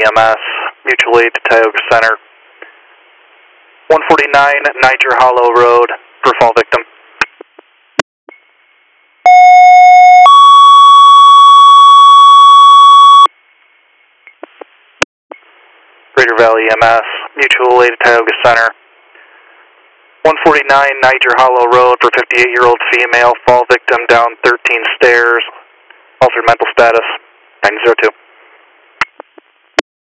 EMS, mutual aid to Tioga Center. 149 Niger Hollow Road for fall victim. Greater Valley EMS, mutual aid to Tioga Center. 149 Niger Hollow Road for 58-year-old female, fall victim down 13 stairs, altered mental status, 902.